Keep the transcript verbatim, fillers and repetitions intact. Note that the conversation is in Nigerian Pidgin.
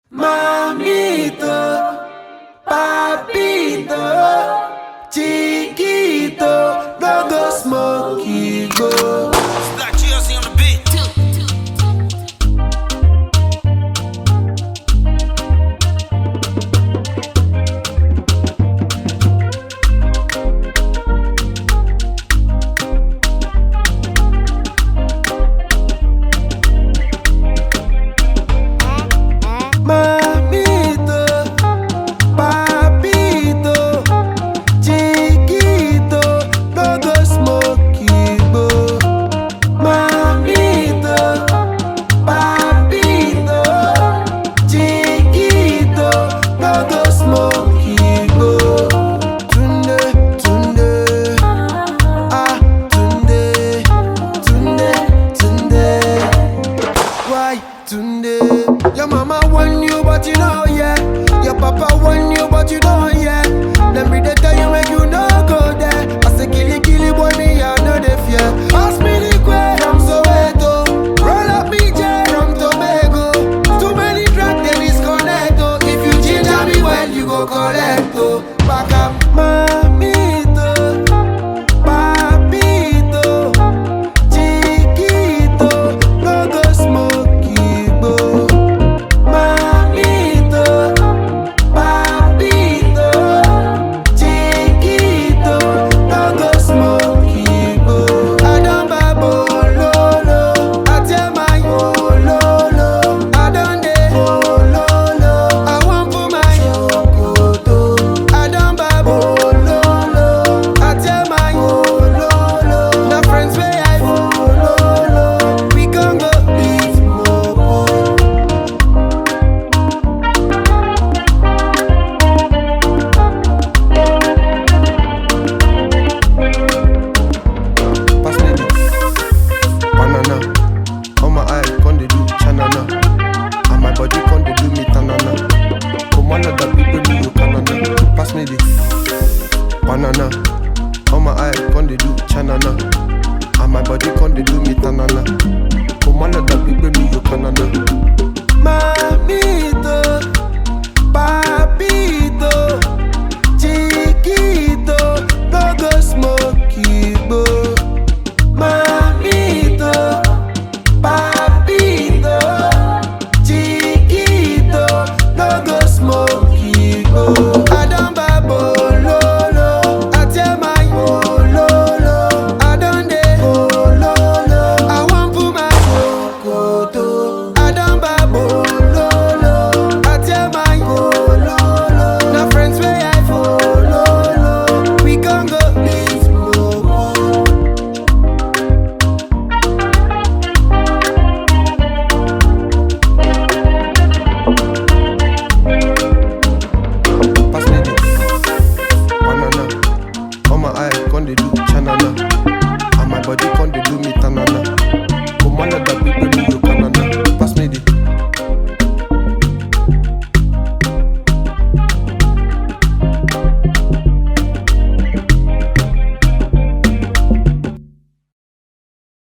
Mamito, papito, chiquito, no go smoky go. Black Jersey on the beat. Mamito, papito, chiquito, no go smoky go. Mamito, papito, chiquito, no go smoky go. Tunde, tunde, ah, tunde, tunde, tunde. Why tunde? Your mama want you, but you know, yeah. Your papa want you, but you don't, yeah. Them be they tell you make you no go there. I say killy killy boy, me I know they fear. Ask me the way from Soweto, roll up me J from Tobago. Too many drugs they disconnect, oh. If you ginger me well, you go collect, oh. Back up, mamito, papito, chiquito, no go smoky bo. Mamito, papito, chiquito, no go smoky bo. I don't babo lolo, I tell my oh lolo, I don't dey oh lolo, I want for my yokoto. I don't babo lolo, I tell my oh lolo, the friends way I follow, we gon' go beat mopo. Pass me the banana. On my eye, con they do chanana. And my body con they do me tanana. Come on, other people do you canana. Pass me the banana. On my eye, con they do chanana. And my body con they do me tanana. Come on, other people do you canana.